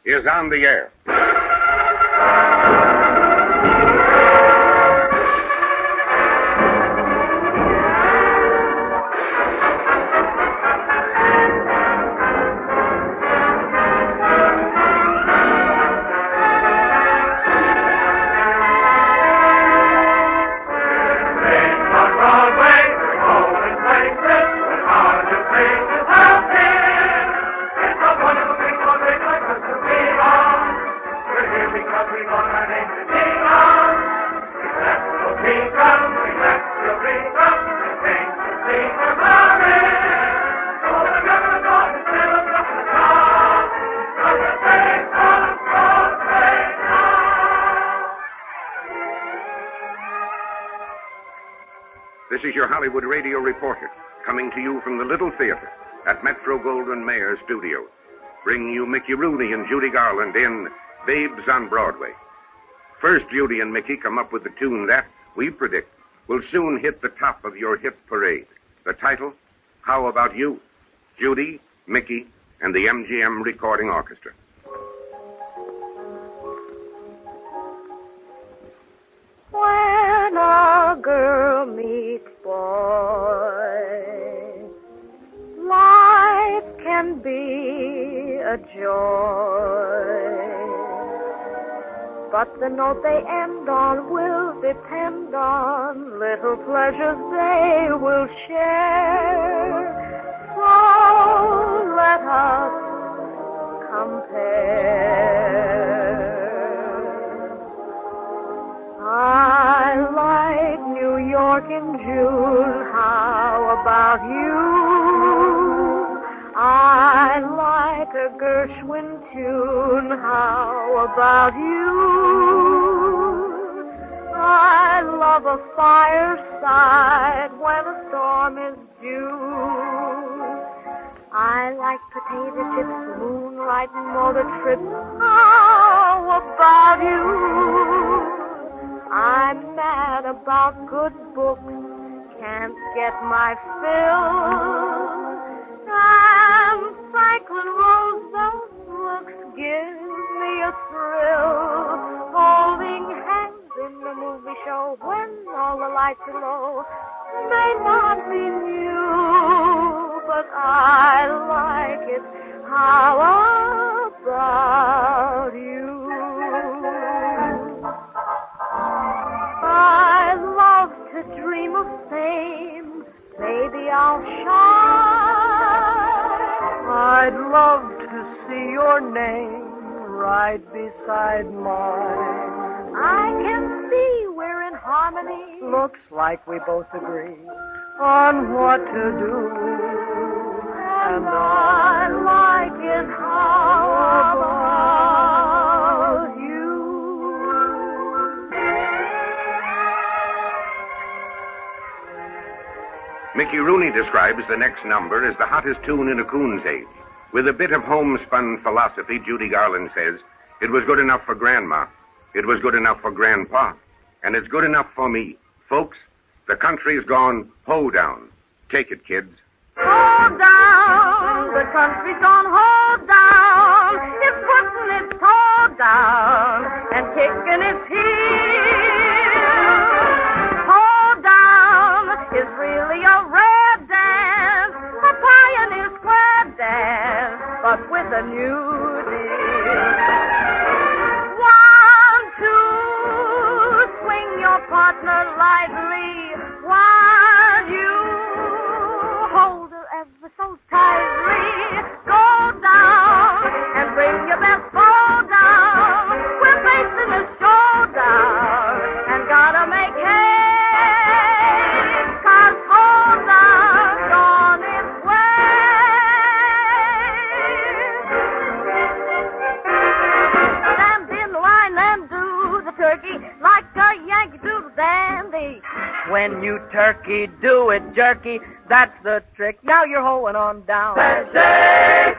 is on the air. This is your Hollywood radio reporter, coming to you from the Little Theater at Metro-Goldwyn-Mayer Studios, bringing you Mickey Rooney and Judy Garland in Babes on Broadway. First, Judy and Mickey come up with the tune that, we predict, will soon hit the top of your hit parade. The title, How About You? Judy, Mickey, and the MGM Recording Orchestra. When a girl meets boy, life can be a joy. But the note they end on will depend on little pleasures they will share. So let us compare. I like New York in June, how about you? I like a Gershwin tune, how about you? I love a fireside when a storm is due. I like potato chips, moonlight, and motor trips, how about you? I'm mad about good books, can't get my fill. And Franklin Roosevelt's looks give me a thrill. Holding hands in the movie show when all the lights are low may not be new, but I like it. How about you? I love to dream of fame. Maybe I'll shine. I'd love to see your name right beside mine. I can see we're in harmony. Looks like we both agree on what to do. And I like it. How about you? Mickey Rooney describes the next number as the hottest tune in a coon's age. With a bit of homespun philosophy, Judy Garland says, it was good enough for Grandma, it was good enough for Grandpa, and it's good enough for me. Folks, the country's gone ho-down. Take it, kids. Hold down, the country's gone hold down. It's putting its toe down and kicking its heels. Hold down is really a rare dance, a Pioneer Square dance, but with a new deal. 1, 2, swing your partner lightly while you hold her ever so tightly. Go down and bring your best bow down. We're facing a showdown and gotta make haste, 'cause hold down's on its way. Stand in line and do the turkey like a Yankee do the dandy. When you turkey, do it jerky. That's the trick. Now you're hoeing on down. Thursday,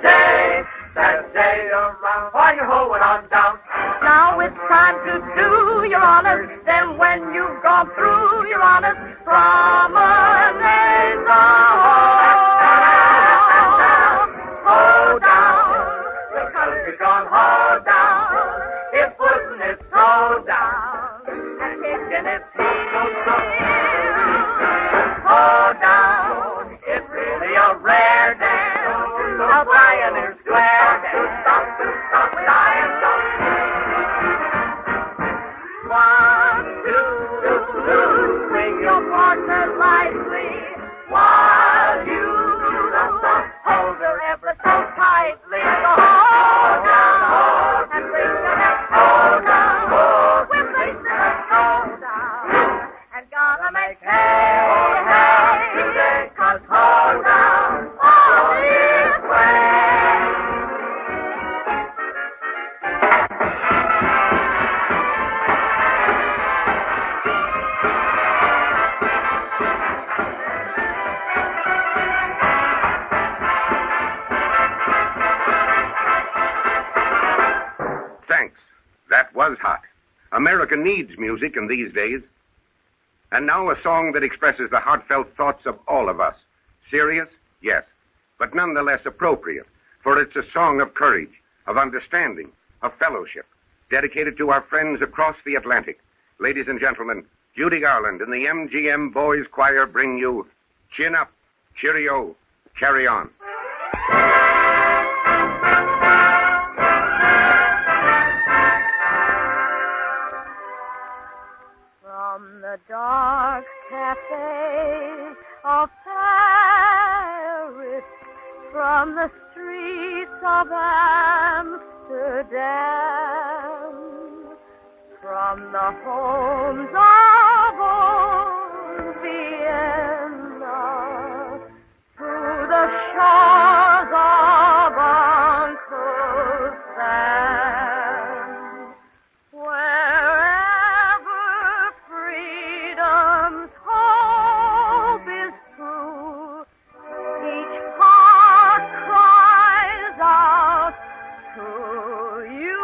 around while you're hoeing on down. Now it's time to do your honors. Then when you've gone through your honors, promenade the hall. Hold down. The country's gone home. partner lively while you hold her ever so tightly. So hold down and bring your neck down. We're placing a hold down and gonna make hay, hey, 'cause hold down all this way. Thanks. That was hot. America needs music in these days. And now a song that expresses the heartfelt thoughts of all of us. Serious? Yes. But nonetheless appropriate, for it's a song of courage, of understanding, of fellowship, dedicated to our friends across the Atlantic. Ladies and gentlemen, Judy Garland and the MGM Boys Choir bring you Chin Up, Cheerio, Carry On. From the dark cafes of Paris, from the streets of Amsterdam, from the homes of old Vienna, to the shores of Uncle Sam, wherever freedom's hope is true, each heart cries out to you.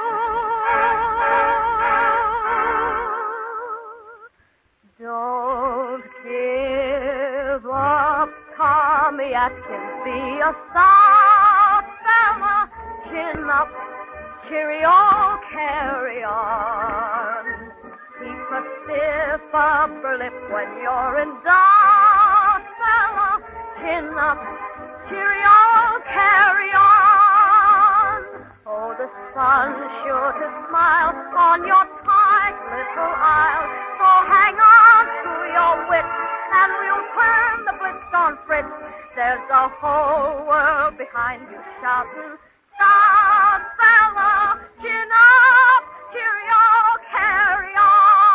Don't give up, Tommy Atkins, be a stout fella, chin up, cheerio, carry on. Keep a stiff upper lip when you're in doubt, fella, chin up, cheerio, carry on. Oh, the sun's sure to smile on your tight little isle, so hang on to your wits, and we'll turn the blitz on Fritz. There's the whole world behind you shouting, shout, fella, chin up, cheerio, carry on.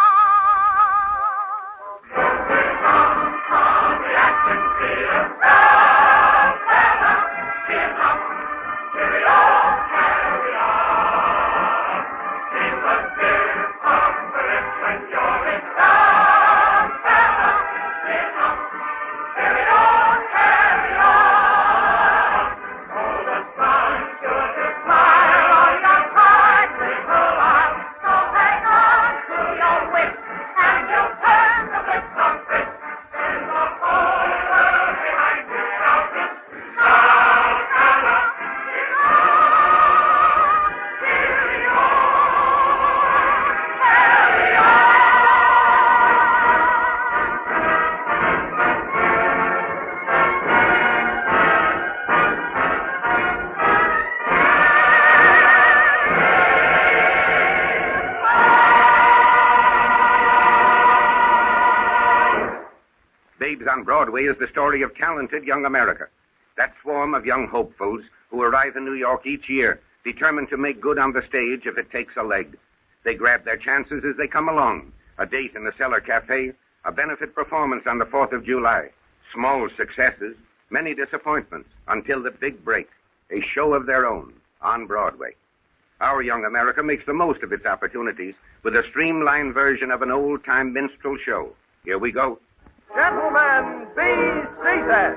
Babes on Broadway is the story of talented young America. That swarm of young hopefuls who arrive in New York each year, determined to make good on the stage if it takes a leg. They grab their chances as they come along. A date in the Cellar Cafe, a benefit performance on the 4th of July. Small successes, many disappointments, until the big break. A show of their own on Broadway. Our young America makes the most of its opportunities with a streamlined version of an old-time minstrel show. Here we go. Gentlemen, be seated.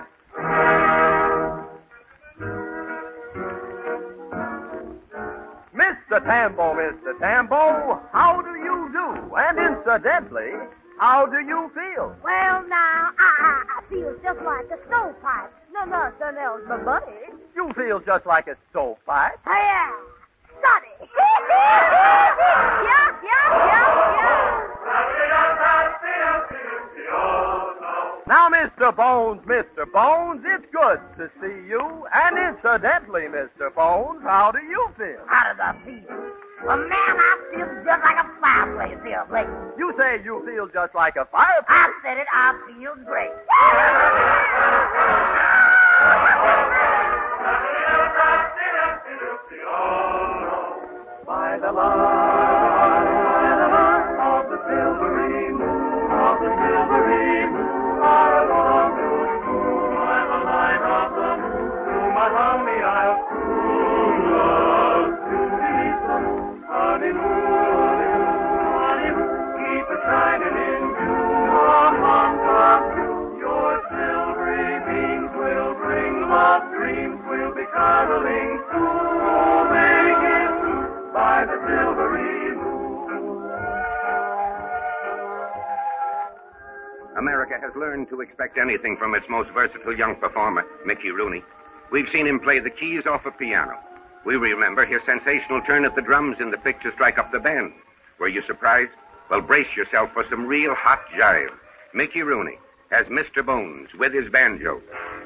Mr. Tambo, how do you do? And incidentally, how do you feel? Well, now, I feel just like a stovepipe. Nothing else but buddy. You feel just like a stovepipe? Yeah. Study. Yeah. Now, Mr. Bones, it's good to see you. And incidentally, Mr. Bones, how do you feel? How does I feel? Well, man, I feel just like a fireplace here, Blake. You say you feel just like a fireplace? I said it. I feel great. By the light of the silvery moon, along those moon, by the light of the moon, to my honey I'll croon love to thee. Honeymoon, keep it shining in June among the blue. Your silvery beams will bring love dreams, we'll be cuddling soon, make it true by the silvery moon. America has learned to expect anything from its most versatile young performer, Mickey Rooney. We've seen him play the keys off a piano. We remember his sensational turn at the drums in the picture Strike Up the Band. Were you surprised? Well, brace yourself for some real hot jive. Mickey Rooney as Mr. Bones with his banjo.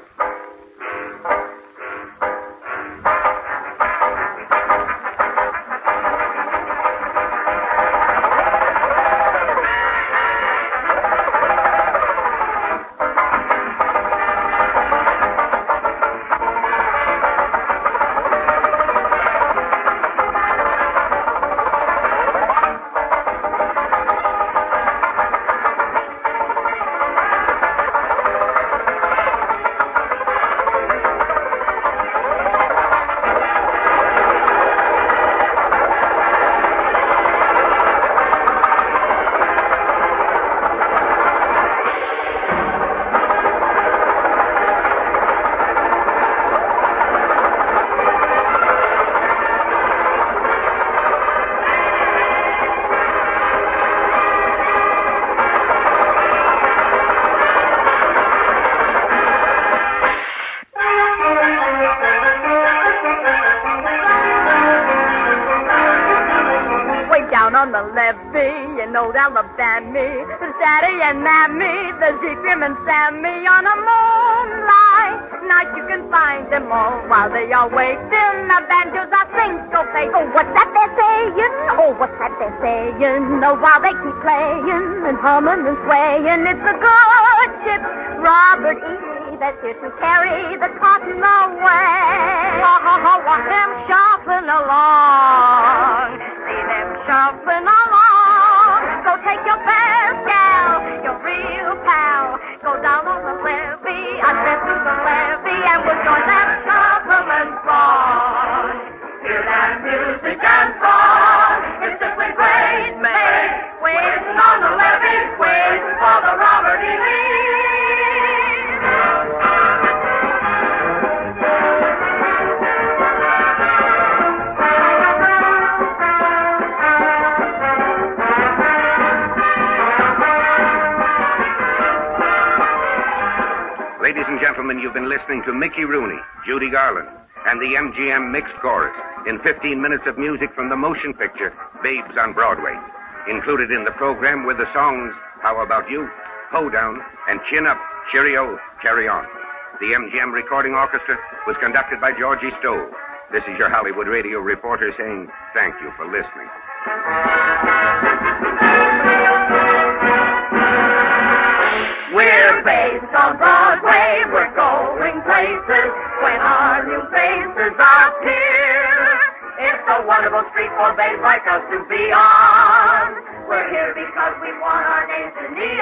On the levee in old Alabama, there's Daddy and Mammy, there's Ephraim and Sammy on a moonlight night. You can find them all while they are waiting. The banjos are syncopate. Oh, what's that they're saying? Oh, what's that they're saying? Oh, while they keep playing and humming and swaying, it's a good ship, Robert E. that's here to carry the cotton away. Watch them shuffling along. See them shuffling along. So take your best gal, your real pal. Go down on the levee, I said to the levee, and we'll join that shuffling song. Hear that music and song. It's simply great, mate. Waiting on the levee, waiting for the Robert E. Lee. Ladies and gentlemen, you've been listening to Mickey Rooney, Judy Garland, and the MGM Mixed Chorus in 15 minutes of music from the motion picture Babes on Broadway. Included in the program were the songs How About You, Ho Down, and Chin Up, Cheerio, Carry On. The MGM Recording Orchestra was conducted by Georgie Stowe. This is your Hollywood radio reporter saying thank you for listening. We're based on Broadway, we're going places when our new faces appear. It's a wonderful street for babes like us to be on. We're here because we want our names in the